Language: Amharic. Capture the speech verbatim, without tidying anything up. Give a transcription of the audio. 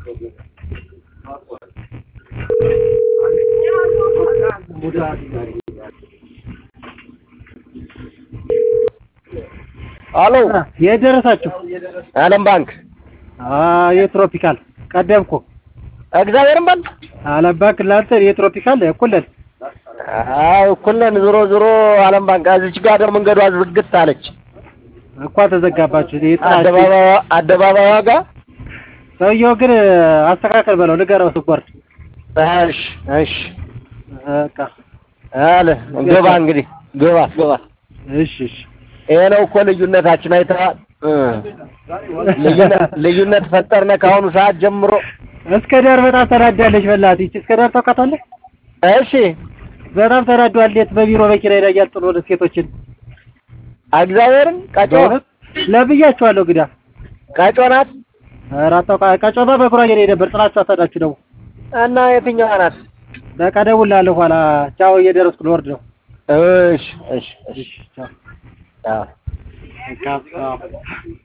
አሎ የደረሳችሁ ዓለም ባንክ አዎ የትሮፒካል ቀደምኩ እግዚአብሔርን ባንክ ዓለም ባንክ ላንተ የትሮፒካል እኩልን አዎ እኩልን ዞሮ ዞሮ ዓለም ባንክ እዚች ጋር ደግሞ መንገዷ ዝግት አለች እኮ ተዘጋባችሁ አደባባይ አደባባይ ዋጋ ሰውየው ግን አስተካከል በለው ንገረው ስቆርጥ እሺ እሺ በቃ አለ ገባ እንግዲህ ገባ ገባ እሺ እሺ ይሄ ነው እኮ ልዩነታችን አይተሃል ልዩነት ልዩነት ፈጠርነ ከአሁኑ ሰዓት ጀምሮ እስከ ዳር በጣም ተናዳለች በላቲ እስከ ዳር ታውቃታለህ እሺ በጣም ተናዷል የት በቢሮ በኪራይ ላይ ያልጥሎ ለሴቶችን እግዚአብሔርን ቀጮ ለብያቸዋለሁ ግዳ ቀጮ ናት አራጣው ቀጮማ በጉራጌ ላይ ነበር ጥላቻው ታዳችሁ ነው እና የትኛው ናት በቃ ደውላለሁ ኋላ ቻው እየደረስኩ ልወርድ ነው እሺ እሺ እሺ ቻው ቻው በቃ